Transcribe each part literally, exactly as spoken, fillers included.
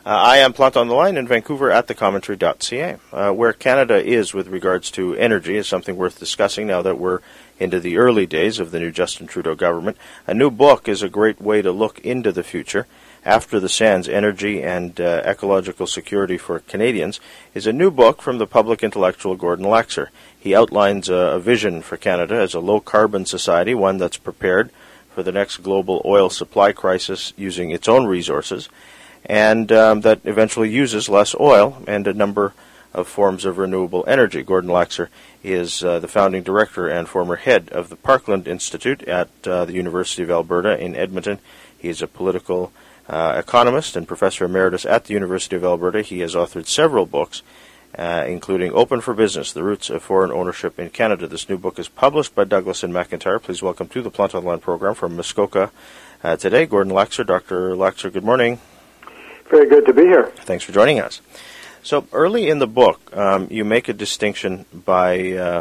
Uh, I am Plant on the Line in Vancouver at the commentary dot c a. Uh, where Canada is with regards to energy is something worth discussing now that we're into the early days of the new Justin Trudeau government. A new book is a great way to look into the future. After the Sands, Energy and uh, Ecological Security for Canadians is a new book from the public intellectual Gordon Laxer. He outlines a, a vision for Canada as a low-carbon society, one that's prepared for the next global oil supply crisis using its own resources, and um, that eventually uses less oil and a number of forms of renewable energy. Gordon Laxer is uh, the founding director and former head of the Parkland Institute at uh, the University of Alberta in Edmonton. He is a political uh, economist and professor emeritus at the University of Alberta. He has authored several books, uh, including Open for Business, The Roots of Foreign Ownership in Canada. This new book is published by Douglas and McIntyre. Please welcome to the Plant on the Line program from Muskoka uh, today, Gordon Laxer. Doctor Laxer, good morning. Very good to be here. Thanks for joining us. So early in the book, um, you make a distinction by uh,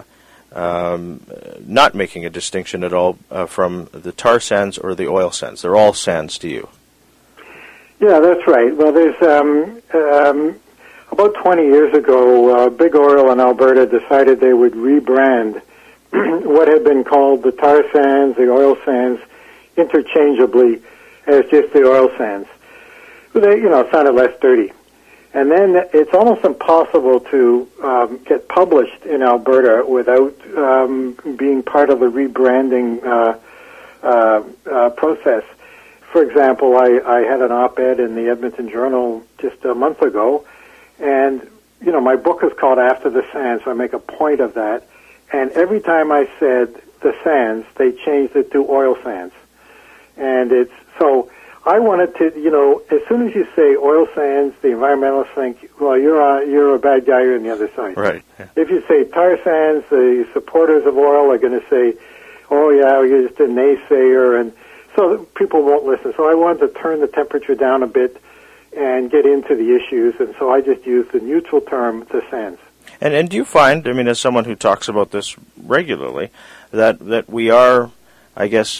um, not making a distinction at all uh, from the tar sands or the oil sands. They're all sands to you. Yeah, that's right. Well, there's um, um, about twenty years ago, uh, Big Oil in Alberta decided they would rebrand what had been called the tar sands, the oil sands, interchangeably as just the oil sands. They, you know, sounded less dirty. And then it's almost impossible to um, get published in Alberta without um, being part of the rebranding uh, uh, uh, process. For example, I, I had an op-ed in the Edmonton Journal just a month ago, and, you know, my book is called After the Sands, so I make a point of that. And every time I said the sands, they changed it to oil sands. And it's, so I wanted to, you know, as soon as you say oil sands, the environmentalists think, well, you're a, you're a bad guy, you're on the other side. Right. Yeah. If you say tar sands, the supporters of oil are going to say, oh, yeah, you're just a naysayer, and so people won't listen. So I wanted to turn the temperature down a bit and get into the issues, and so I just used the neutral term, the sands. And and do you find, I mean, as someone who talks about this regularly, that, that we are, I guess,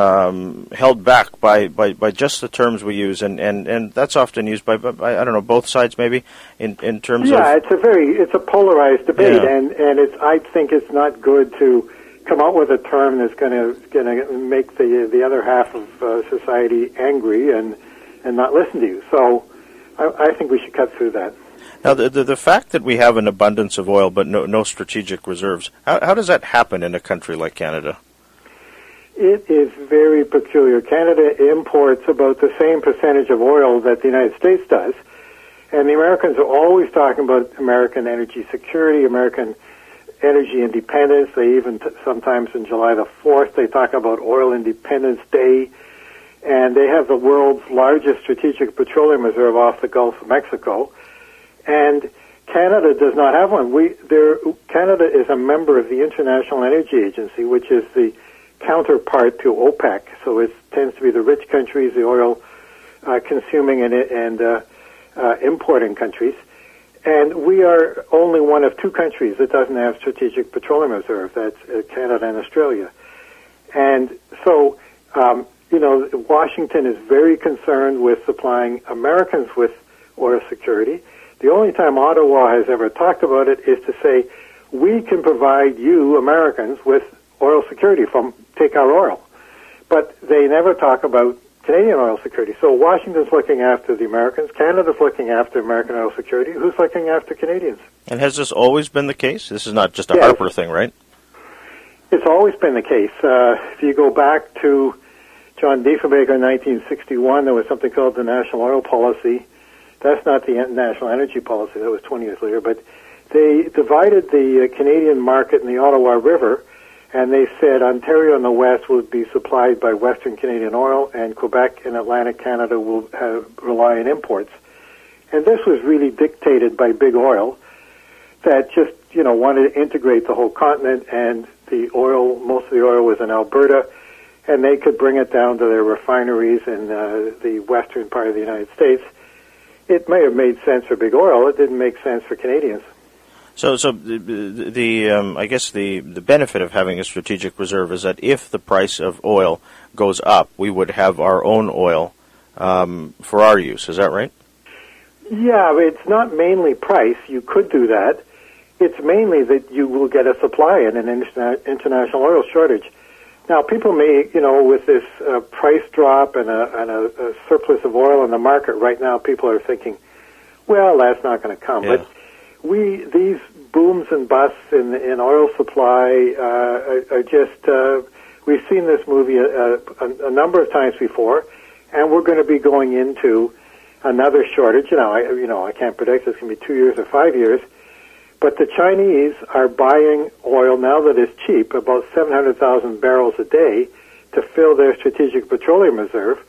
um, held back by, by, by just the terms we use, and, and, and that's often used by, by, I don't know, both sides maybe, in, in terms yeah, of... Yeah, it's a very, it's a polarized debate, yeah. and, and it's, I think it's not good to come out with a term that's going to going to make the the other half of uh, society angry and and not listen to you. So I, I think we should cut through that. Now, the, the the fact that we have an abundance of oil but no no strategic reserves, how how does that happen in a country like Canada? It is very peculiar. Canada imports about the same percentage of oil that the United States does, and the Americans are always talking about American energy security, American energy independence. They even, t- sometimes in July the fourth, they talk about Oil Independence Day. And they have the world's largest strategic petroleum reserve off the Gulf of Mexico. And Canada does not have one. We, there, Canada is a member of the International Energy Agency, which is the counterpart to OPEC. So it tends to be the rich countries, the oil uh, consuming and, and uh, uh, importing countries. And we are only one of two countries that doesn't have strategic petroleum reserve. That's uh, Canada and Australia. And so, um, you know, Washington is very concerned with supplying Americans with oil security. The only time Ottawa has ever talked about it is to say, we can provide you, Americans, with oil security from take our oil. But they never talk about Canadian oil security. So Washington's looking after the Americans. Canada's looking after American oil security. Who's looking after Canadians? And has this always been the case? This is not just a yes. Harper thing, right? It's always been the case. Uh, if you go back to John Diefenbaker in nineteen sixty-one, there was something called the National Oil Policy. That's not the National Energy Policy. That was twenty years later. But they divided the uh, Canadian market in the Ottawa River, and they said Ontario in the west would be supplied by Western Canadian oil, and Quebec and Atlantic Canada will have, rely on imports. And this was really dictated by Big Oil that just, you know, wanted to integrate the whole continent, and the oil, most of the oil was in Alberta, and they could bring it down to their refineries in uh, the western part of the United States. It may have made sense for Big Oil. It didn't make sense for Canadians. So, so the, the um, I guess the, the benefit of having a strategic reserve is that if the price of oil goes up, we would have our own oil um, for our use. Is that right? Yeah, it's not mainly price. You could do that. It's mainly that you will get a supply in an interna- international oil shortage. Now, people may, you know, with this uh, price drop and, a, and a, a surplus of oil in the market right now, people are thinking, well, that's not going to come. Yeah. But we, these booms and busts in, in oil supply uh, are, are just, uh, we've seen this movie a, a, a number of times before, and we're going to be going into another shortage. You know, I, you know, I can't predict it's going to be two years or five years. But the Chinese are buying oil now that it's cheap, about seven hundred thousand barrels a day, to fill their strategic petroleum reserve,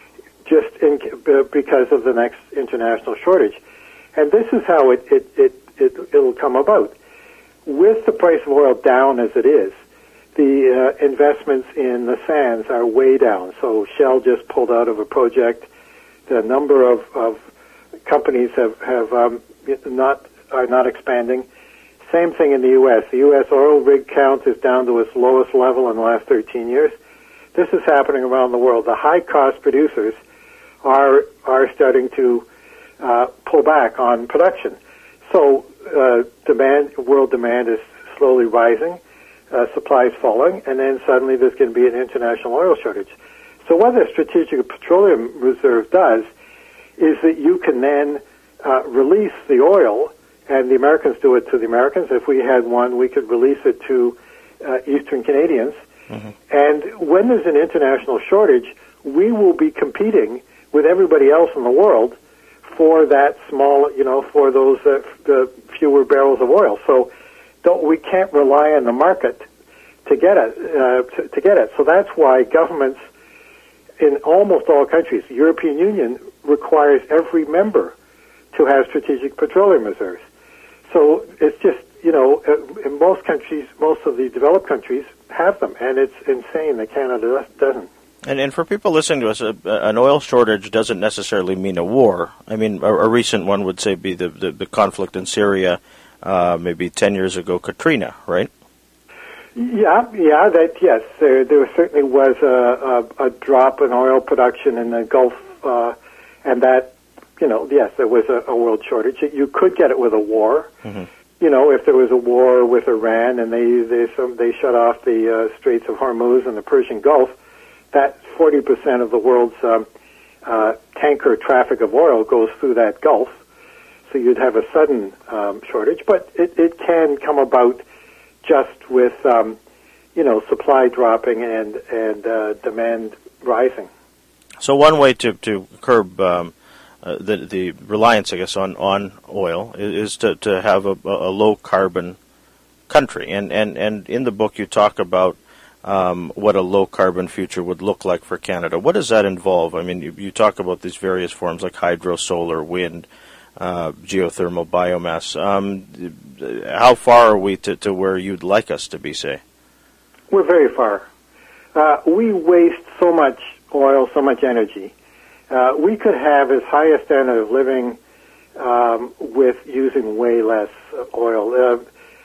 just in, because of the next international shortage. And this is how it, it, it, it, it'll come about. With the price of oil down as it is, the uh, investments in the sands are way down. So Shell just pulled out of a project. The number of, of companies have, have um, not... are not expanding. Same thing in the U S. The U S oil rig count is down to its lowest level in the last thirteen years. This is happening around the world. The high-cost producers are are starting to uh, pull back on production. So uh, demand, world demand is slowly rising, uh, supply is falling, and then suddenly there's going to be an international oil shortage. So what the Strategic Petroleum Reserve does is that you can then uh, release the oil. And the Americans do it to the Americans. If we had one, we could release it to uh, Eastern Canadians. Mm-hmm. And when there's an international shortage, we will be competing with everybody else in the world for that small, you know, for those uh, the fewer barrels of oil. So don't, we can't rely on the market to get it. Uh, to, to get it. So that's why governments in almost all countries, the European Union requires every member to have strategic petroleum reserves. So it's just, you know, in most countries, most of the developed countries have them, and it's insane that Canada doesn't. And, and for people listening to us, a, an oil shortage doesn't necessarily mean a war. I mean, a, a recent one would say be the, the, the conflict in Syria, uh, maybe ten years ago, Katrina, right? Yeah, yeah, that yes, there, there certainly was a, a, a drop in oil production in the Gulf, uh, and that. You know, yes, there was a, a world shortage. You could get it with a war. Mm-hmm. You know, if there was a war with Iran and they they, some, they shut off the uh, Straits of Hormuz and the Persian Gulf, that forty percent of the world's um, uh, tanker traffic of oil goes through that Gulf. So you'd have a sudden um, shortage. But it, it can come about just with, um, you know, supply dropping and, and uh, demand rising. So one way to, to curb... Um Uh, the the reliance, I guess, on, on oil is to, to have a, a low carbon country, and, and, and in the book you talk about um, what a low carbon future would look like for Canada. What does that involve? I mean, you, you talk about these various forms like hydro, solar, wind, uh, geothermal, biomass. Um, how far are we to, to where you'd like us to be, say? We're very far. Uh, we waste so much oil, so much energy. Uh, we could have as high a standard of living um, with using way less oil. Uh,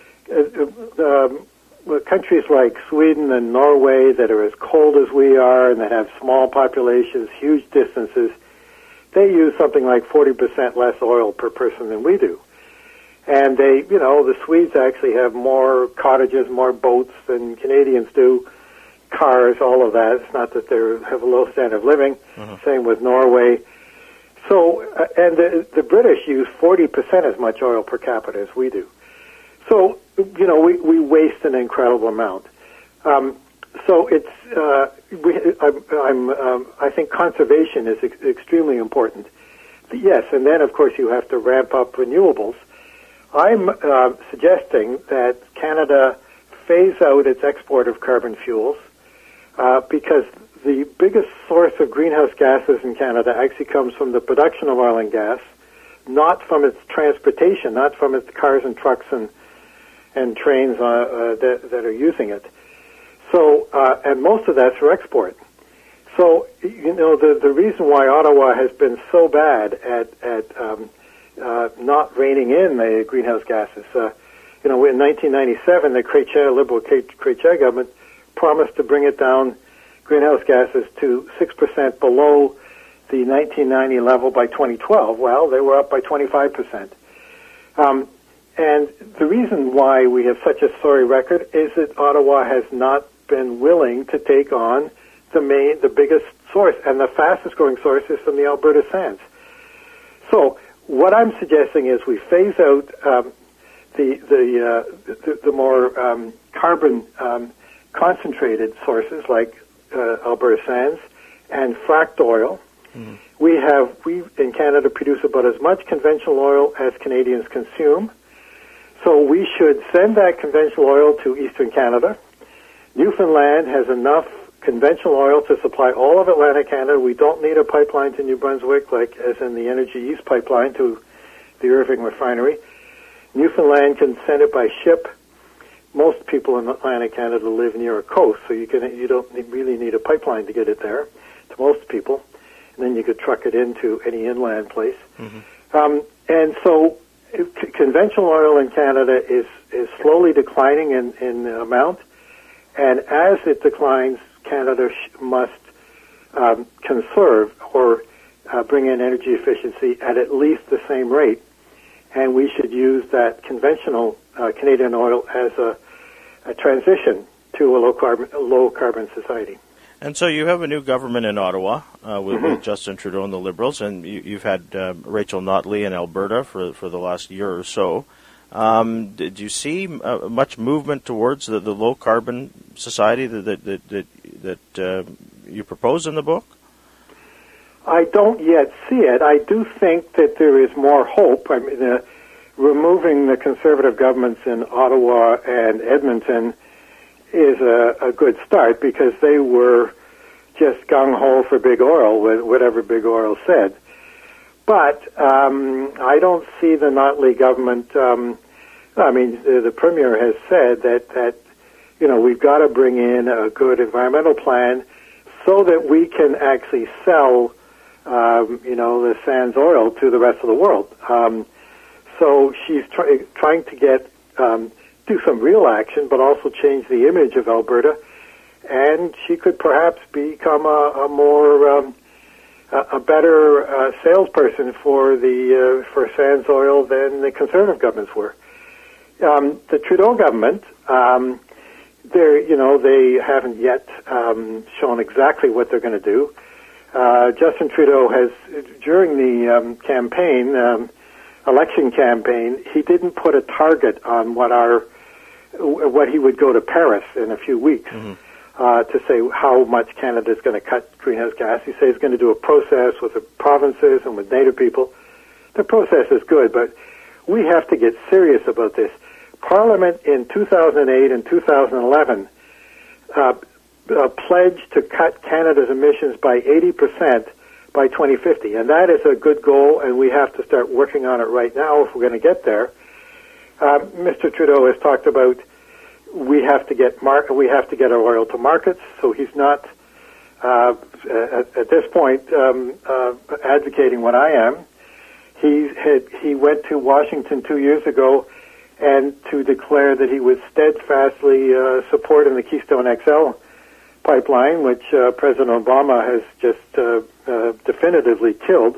uh, um, countries like Sweden and Norway that are as cold as we are and that have small populations, huge distances, they use something like forty percent less oil per person than we do. And they, you know, the Swedes actually have more cottages, more boats than Canadians do. Cars, all of that. It's not that they have a low standard of living. Mm-hmm. Same with Norway. So, uh, and the, the British use forty percent as much oil per capita as we do. So, you know, we, we waste an incredible amount. Um, so it's, uh, we, I'm, I'm, um, I think conservation is ex- extremely important. But yes, and then of course you have to ramp up renewables. I'm uh, suggesting that Canada phase out its export of carbon fuels. Uh, because the biggest source of greenhouse gases in Canada actually comes from the production of oil and gas, not from its transportation, not from its cars and trucks and and trains uh, uh, that, that are using it. So, uh, and most of that's for export. So, you know, the the reason why Ottawa has been so bad at at um, uh, not reining in the greenhouse gases, uh, you know, in nineteen ninety-seven, the Chrétien, Liberal Chrétien government promised to bring it down, greenhouse gases, to six percent below the nineteen ninety level by twenty twelve. Well, they were up by twenty-five percent. Um, and the reason why we have such a sorry record is that Ottawa has not been willing to take on the main, the biggest source, and the fastest growing source is from the Alberta sands. So what I'm suggesting is we phase out um, the the, uh, the the more um, carbon um, concentrated sources like uh, Alberta sands and fracked oil. Mm-hmm. We have we in Canada produce about as much conventional oil as Canadians consume. So we should send that conventional oil to Eastern Canada. Newfoundland has enough conventional oil to supply all of Atlantic Canada. We don't need a pipeline to New Brunswick, like as in the Energy East pipeline to the Irving refinery. Newfoundland can send it by ship. Most people in Atlantic Canada live near a coast, so you can you don't need, really need a pipeline to get it there to most people. And then you could truck it into any inland place. Mm-hmm. Um, and so c- conventional oil in Canada is, is slowly declining in, in amount. And as it declines, Canada sh- must um, conserve or uh, bring in energy efficiency at at least the same rate. And we should use that conventional uh, Canadian oil as a, a transition to a low carbon, a low carbon society. And so you have a new government in Ottawa uh, with, mm-hmm. with Justin Trudeau and the Liberals, and you, you've had uh, Rachel Notley in Alberta for for the last year or so. Um, did you see uh, much movement towards the, the low carbon society that that that, that, that uh, you propose in the book? I don't yet see it. I do think that there is more hope. I mean, uh, removing the Conservative governments in Ottawa and Edmonton is a, a good start because they were just gung-ho for big oil, whatever big oil said. But um, I don't see the Notley government. Um, I mean, the, the Premier has said that, that you know, we've got to bring in a good environmental plan so that we can actually sell, um, you know, the sands oil to the rest of the world. Um, so she's try, trying to get um, do some real action, but also change the image of Alberta, and she could perhaps become a, a more um, a, a better uh, salesperson for the uh, for sands oil than the Conservative governments were. Um, the Trudeau government, um, they you know they haven't yet um, shown exactly what they're going to do. Uh, Justin Trudeau has during the um, campaign. Um, election campaign, he didn't put a target on what our what he would go to Paris in a few weeks mm-hmm. uh, to say how much Canada is going to cut greenhouse gas. He says he's going to do a process with the provinces and with Native people. The process is good, but we have to get serious about this. Parliament in two thousand eight and two thousand eleven uh, uh, pledged to cut Canada's emissions by eighty percent by twenty fifty, and that is a good goal, and we have to start working on it right now if we're going to get there. Uh, Mister Trudeau has talked about we have to get mar- we have to get our oil to markets, so he's not uh, at, at this point um, uh, advocating what I am. He had he went to Washington two years ago and to declare that he was steadfastly uh, supporting the Keystone X L pipeline, which uh, President Obama has just uh, uh, definitively killed.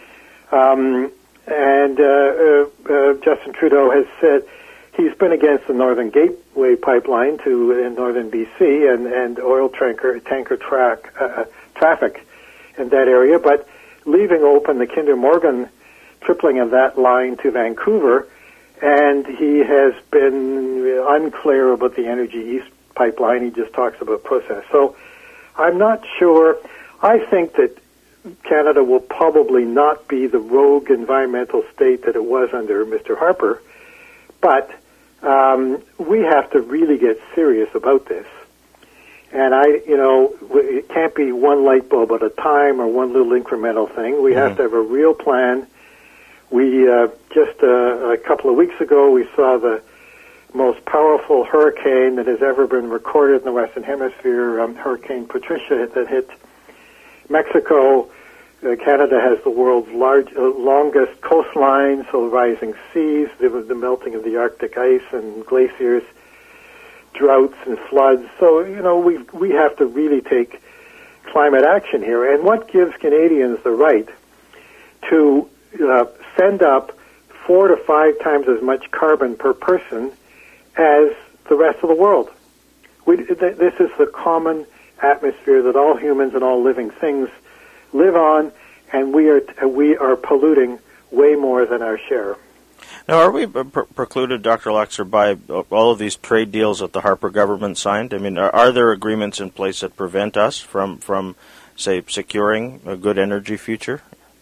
Um, and uh, uh, uh, Justin Trudeau has said he's been against the Northern Gateway pipeline to in northern B C and, and oil tanker tanker track uh, traffic in that area, but leaving open the Kinder Morgan tripling of that line to Vancouver. And he has been unclear about the Energy East pipeline. He just talks about process. So I'm not sure. I think that Canada will probably not be the rogue environmental state that it was under Mister Harper, but um, we have to really get serious about this. And I, you know, it can't be one light bulb at a time or one little incremental thing. We mm-hmm. have to have a real plan. We uh, just uh, a couple of weeks ago we saw the most powerful hurricane that has ever been recorded in the Western Hemisphere, um, Hurricane Patricia, that hit Mexico. Uh, Canada has the world's large, uh, longest coastline, so rising seas, the, the melting of the Arctic ice and glaciers, droughts and floods. So, you know, we we have to really take climate action here. And what gives Canadians the right to uh, send up four to five times as much carbon per person as the rest of the world? We, th- this is the common atmosphere that all humans and all living things live on, and we are t- we are polluting way more than our share. Now, are we pre- precluded, Doctor Laxer, by all of these trade deals that the Harper government signed? I mean, are, are there agreements in place that prevent us from, from, say, securing a good energy future?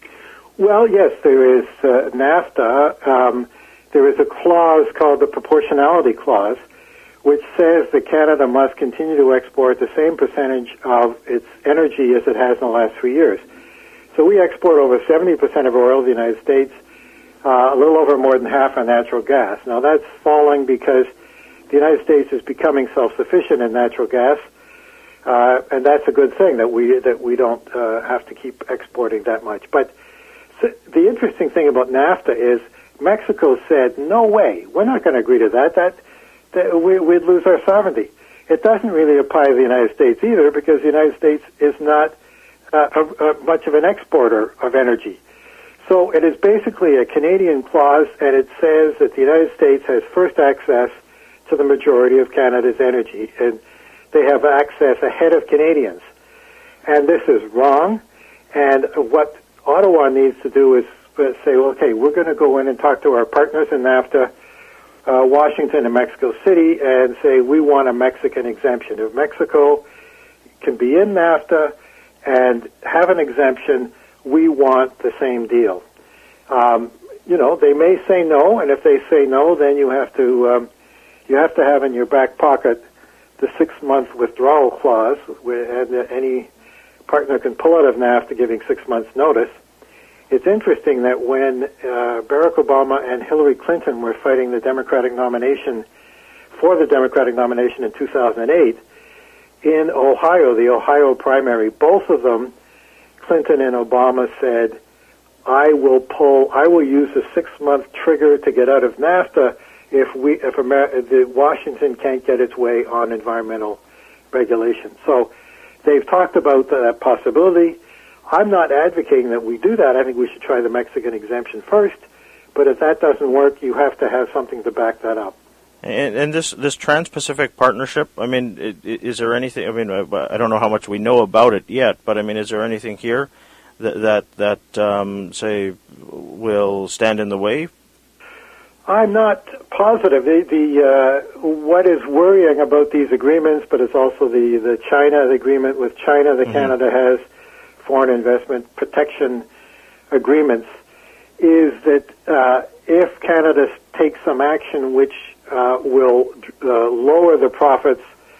Well, yes, there is uh, NAFTA. Um, there is a clause called the Proportionality Clause, which says that Canada must continue to export the same percentage of its energy as it has in the last three years. So we export over seventy percent of oil to the United States, uh, a little over more than half on natural gas. Now, that's falling because the United States is becoming self-sufficient in natural gas, uh, and that's a good thing that we that we don't uh, have to keep exporting that much. But so the interesting thing about NAFTA is Mexico said, no way, we're not going to agree to that. That, that we, we'd lose our sovereignty. It doesn't really apply to the United States either, because the United States is not uh, a, a much of an exporter of energy. So it is basically a Canadian clause, and it says that the United States has first access to the majority of Canada's energy, and they have access ahead of Canadians. And this is wrong, and what Ottawa needs to do is say, well, okay, we're going to go in and talk to our partners in NAFTA, uh, Washington and Mexico City, and say we want a Mexican exemption. If Mexico can be in NAFTA and have an exemption, we want the same deal. Um, you know, they may say no, and if they say no, then you have to um, you have to have in your back pocket the six-month withdrawal clause, where and, uh, any partner can pull out of NAFTA giving six months' notice. It's interesting that when uh, Barack Obama and Hillary Clinton were fighting the Democratic nomination, for the Democratic nomination in two thousand eight, in Ohio, the Ohio primary, both of them, Clinton and Obama, said, I will pull, I will use a six-month trigger to get out of NAFTA if we, if Amer- the Washington can't get its way on environmental regulation. So they've talked about that possibility. I'm not advocating that we do that. I think we should try the Mexican exemption first. But if that doesn't work, you have to have something to back that up. And, and this this Trans-Pacific Partnership, I mean, is there anything, I mean, I don't know how much we know about it yet, but I mean, is there anything here that, that, that um, say, will stand in the way? I'm not positive. The, the uh, what is worrying about these agreements, but it's also the, the China the agreement with China that mm-hmm. Canada has, foreign investment protection agreements, is that uh, if Canada takes some action which uh, will uh, lower the profits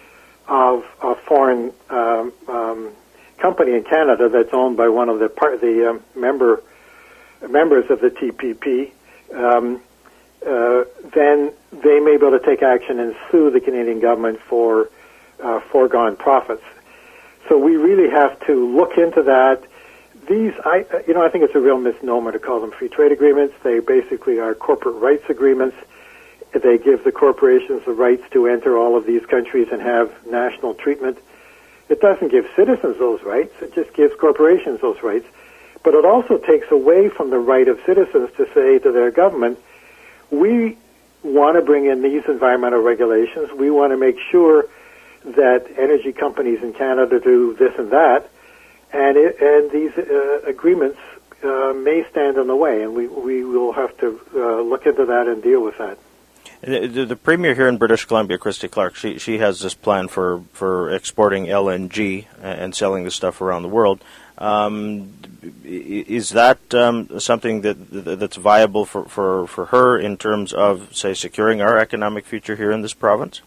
of a foreign um, um, company in Canada that's owned by one of the part the um, member members of the T P P, um, uh, then they may be able to take action and sue the Canadian government for uh, foregone profits. So we really have to look into that. These, I, you know, I think it's a real misnomer to call them free trade agreements. They basically are corporate rights agreements. They give the corporations the rights to enter all of these countries and have national treatment. It doesn't give citizens those rights. It just gives corporations those rights. But it also takes away from the right of citizens to say to their government, we want to bring in these environmental regulations. We want to make sure that energy companies in Canada do this and that, and it, and these uh, agreements uh, may stand in the way, and we we will have to uh, look into that and deal with that. The, the Premier here in British Columbia, Christy Clark, she she has this plan for, for exporting L N G and selling this stuff around the world. Um, is that um, something that that's viable for, for, for her in terms of, say, securing our economic future here in this province?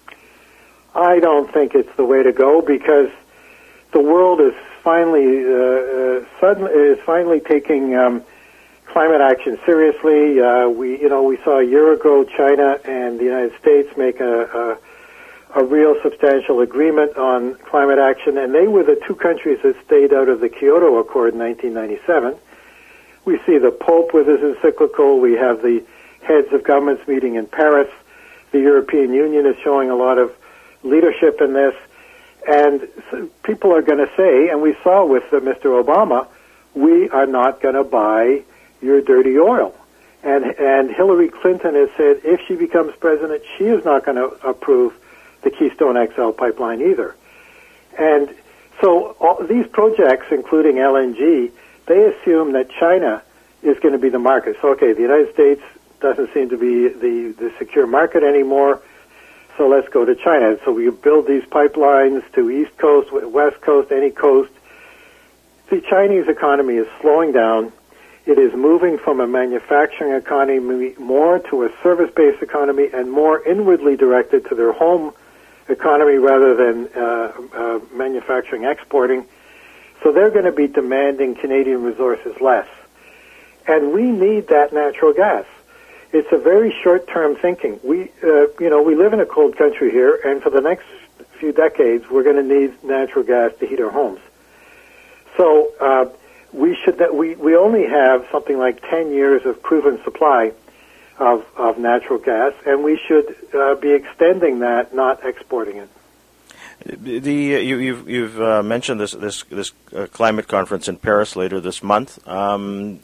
I don't think it's the way to go, because the world is finally uh, uh, suddenly is finally taking um, climate action seriously. Uh, we, you know, we saw a year ago China and the United States make a, a, a real substantial agreement on climate action, and they were the two countries that stayed out of the Kyoto Accord in nineteen ninety-seven. We see the Pope with his encyclical. We have the heads of governments meeting in Paris. The European Union is showing a lot of leadership in this, And so people are going to say, and we saw with uh, Mister Obama, we are not going to buy your dirty oil. And and Hillary Clinton has said if she becomes president, she is not going to approve the Keystone X L pipeline either. And so all these projects, including L N G, they assume that China is going to be the market. So, okay, the United States doesn't seem to be the, the secure market anymore, so let's go to China. So we build these pipelines to East Coast, West Coast, any coast. The Chinese economy is slowing down. It is moving from a manufacturing economy more to a service-based economy and more inwardly directed to their home economy rather than uh, uh, manufacturing, exporting. So they're going to be demanding Canadian resources less. And we need that natural gas. It's a very short-term thinking. We, uh, you know, we live in a cold country here, and for the next few decades, we're going to need natural gas to heat our homes. So uh, we should. We we only have something like ten years of proven supply of of natural gas, and we should uh, be extending that, not exporting it. The you, you've you've uh, mentioned this this this uh, climate conference in Paris later this month. Um,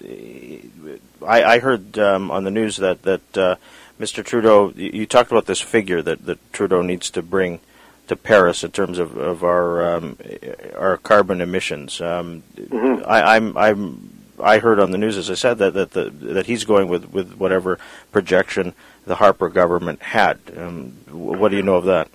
I, I heard um, on the news that that uh, Mister Trudeau, you, you talked about this figure that, that Trudeau needs to bring to Paris in terms of, of our um, our carbon emissions. Um, mm-hmm. I, I'm I'm I heard on the news, as I said, that that the, that he's going with, with whatever projection the Harper government had. Um, what do you know of that?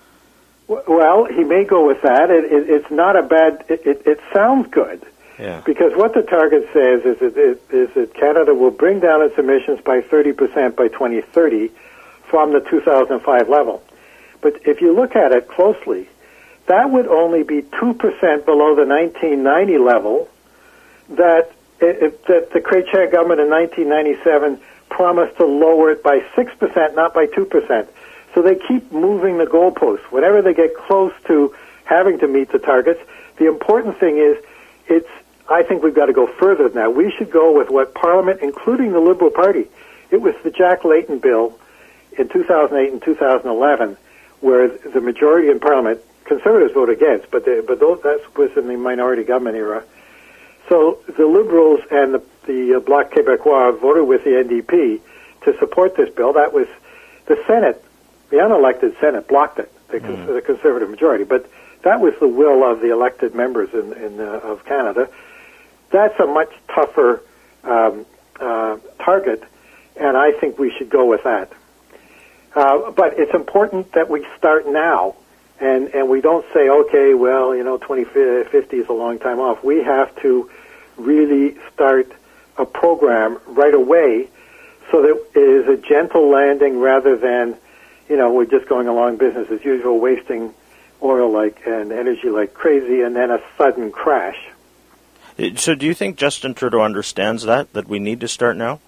Well, he may go with that. It, it, it's not a bad. It, it, it sounds good, yeah. Because what the target says is that, it, is that Canada will bring down its emissions by thirty percent by twenty thirty from the two thousand five level. But if you look at it closely, that would only be two percent below the nineteen ninety level that it, that the Chrétien government in nineteen ninety-seven promised to lower it by six percent, not by two percent. So they keep moving the goalposts. Whenever they get close to having to meet the targets, the important thing is, it's. I think we've got to go further than that. We should go with what Parliament, including the Liberal Party, it was the Jack Layton bill in two thousand eight and two thousand eleven, where the majority in Parliament, Conservatives voted against, but they, but those, that was in the minority government era. So the Liberals and the, the Bloc Québécois voted with the N D P to support this bill. That was the Senate. The unelected Senate blocked it, the, mm. the Conservative majority, but that was the will of the elected members in, in uh, of Canada. That's a much tougher um, uh, target, and I think we should go with that. Uh, but it's important that we start now, and, and we don't say, okay, well, you know, twenty fifty is a long time off. We have to really start a program right away so that it is a gentle landing rather than, you know, we're just going along business as usual, wasting oil like and energy like crazy, and then a sudden crash. So do you think Justin Trudeau understands that, that we need to start now?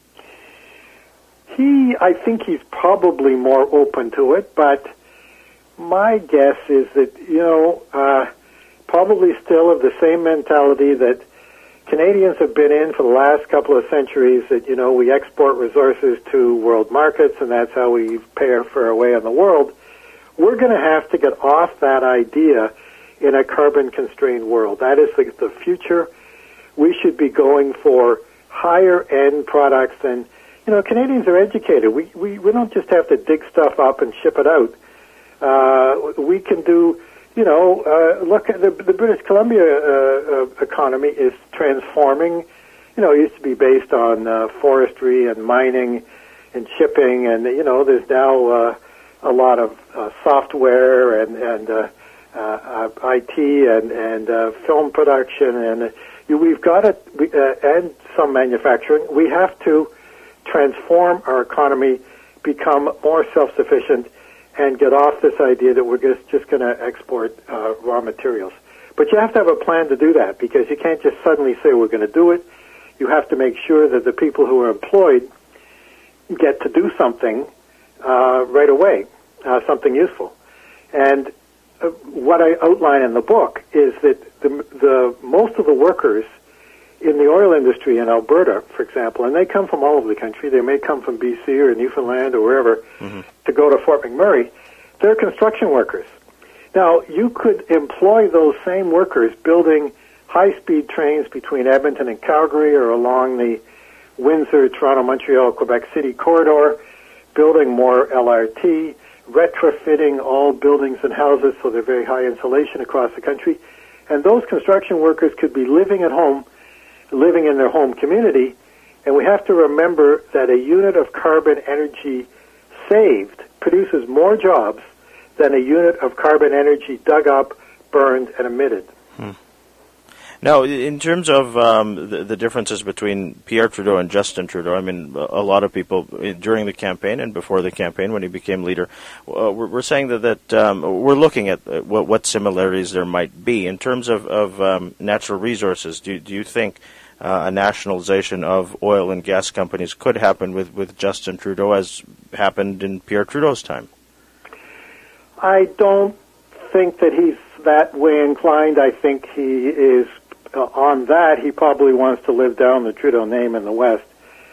He, I think he's probably more open to it, but my guess is that, you know, uh, probably still of the same mentality that Canadians have been in for the last couple of centuries, that, you know, we export resources to world markets and that's how we pay for our way in the world. We're going to have to get off that idea in a carbon-constrained world. That is the, the future. We should be going for higher-end products. And, you know, Canadians are educated. We, we, we don't just have to dig stuff up and ship it out. Uh, we can do... You know, uh, look at the, the British Columbia uh, uh, economy is transforming. You know, it used to be based on uh, forestry and mining and shipping, and, you know, there's now uh, a lot of uh, software and, and uh, uh, I T and, and uh, film production, and uh, we've got to, uh, and some manufacturing. We have to transform our economy, become more self-sufficient, and get off this idea that we're just, just going to export uh, raw materials. But you have to have a plan to do that, because you can't just suddenly say we're going to do it. You have to make sure that the people who are employed get to do something uh, right away, uh, something useful. And uh, what I outline in the book is that the, the most of the workers in the oil industry in Alberta, for example, and they come from all over the country. They may come from B C or Newfoundland or wherever mm-hmm. to go to Fort McMurray. They're construction workers. Now, you could employ those same workers building high-speed trains between Edmonton and Calgary or along the Windsor, Toronto, Montreal, Quebec City corridor, building more L R T, retrofitting all buildings and houses so they're very high insulation across the country. And those construction workers could be living at home, living in their home community. And we have to remember that a unit of carbon energy saved produces more jobs than a unit of carbon energy dug up, burned, and emitted. Hmm. Now, in terms of um, the, the differences between Pierre Trudeau and Justin Trudeau, I mean, a lot of people during the campaign and before the campaign, when he became leader, uh, we're, we're saying that, that um, we're looking at what, what similarities there might be. In terms of, of um, natural resources, do, do you think uh, a nationalization of oil and gas companies could happen with, with Justin Trudeau as happened in Pierre Trudeau's time? I don't think that he's that way inclined. I think he is... Uh, on that, he probably wants to live down the Trudeau name in the West.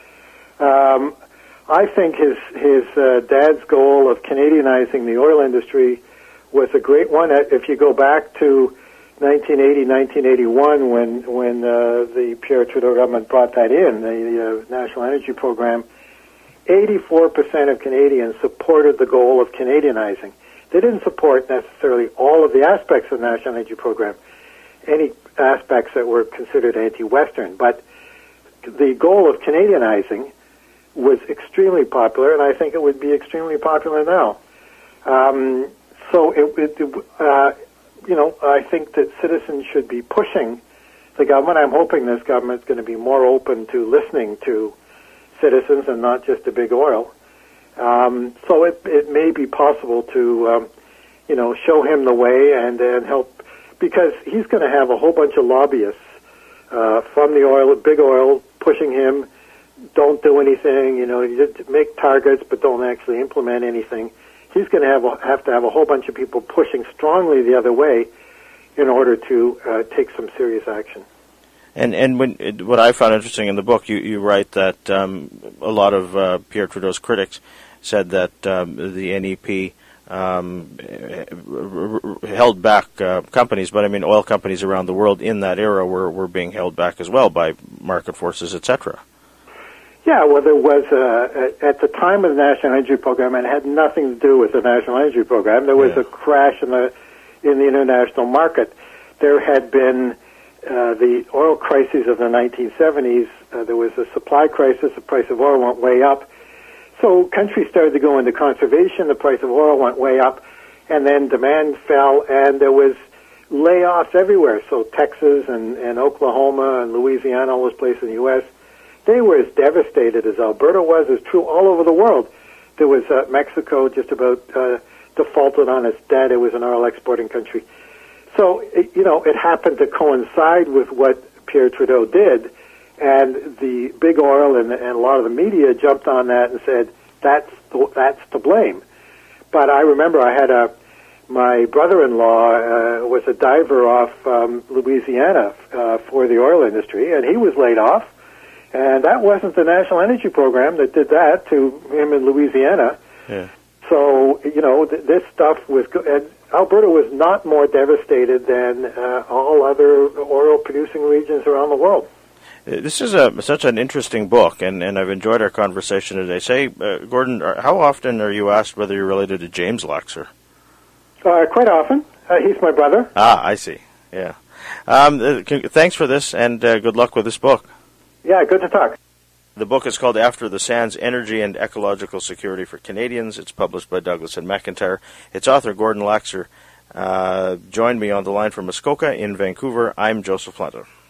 Um, I think his his uh, dad's goal of Canadianizing the oil industry was a great one. If you go back to nineteen eighty, nineteen eighty-one, when when uh, the Pierre Trudeau government brought that in, the uh, National Energy Program, eighty-four percent of Canadians supported the goal of Canadianizing. They didn't support necessarily all of the aspects of the National Energy Program, any aspects that were considered anti-Western, but the goal of Canadianizing was extremely popular, and I think it would be extremely popular now. Um, so, it, it, uh, you know, I think that citizens should be pushing the government. I'm hoping this government is going to be more open to listening to citizens and not just to big oil. Um, so it, it may be possible to, um, you know, show him the way and, and help, because he's going to have a whole bunch of lobbyists uh, from the oil, big oil, pushing him, don't do anything, you know, you make targets but don't actually implement anything. He's going to have, a, have to have a whole bunch of people pushing strongly the other way in order to uh, take some serious action. And and when what I found interesting in the book, you, you write that um, a lot of uh, Pierre Trudeau's critics said that um, the N E P Um, held back uh, companies, but I mean oil companies around the world in that era were, were being held back as well by market forces, et cetera. Yeah, well, there was uh, at the time of the National Energy Program, and it had nothing to do with the National Energy Program. There was yeah. a crash in the in the international market. There had been uh, the oil crises of the nineteen seventies. Uh, there was a supply crisis. The price of oil went way up. So countries started to go into conservation, the price of oil went way up, and then demand fell, and there was layoffs everywhere. So Texas and, and Oklahoma and Louisiana, all those places in the U S, they were as devastated as Alberta was. It's true all over the world. There was uh, Mexico just about uh, defaulted on its debt. It was an oil exporting country. So, it, you know, it happened to coincide with what Pierre Trudeau did. And the big oil and, and a lot of the media jumped on that and said, that's the, that's to blame. But I remember I had a, my brother-in-law uh, was a diver off um, Louisiana uh, for the oil industry, and he was laid off. And that wasn't the National Energy Program that did that to him in Louisiana. Yeah. So, you know, th- this stuff was good. And Alberta was not more devastated than uh, all other oil-producing regions around the world. This is a, such an interesting book, and, and I've enjoyed our conversation today. Say, uh, Gordon, how often are you asked whether you're related to James Laxer? Uh, quite often. Uh, he's my brother. Ah, I see. Yeah. Um, uh, thanks for this, and uh, good luck with this book. Yeah, good to talk. The book is called After the Sands, Energy and Ecological Security for Canadians. It's published by Douglas and McIntyre. Its author, Gordon Laxer, uh, joined me on the line from Muskoka in Vancouver. I'm Joseph Planta.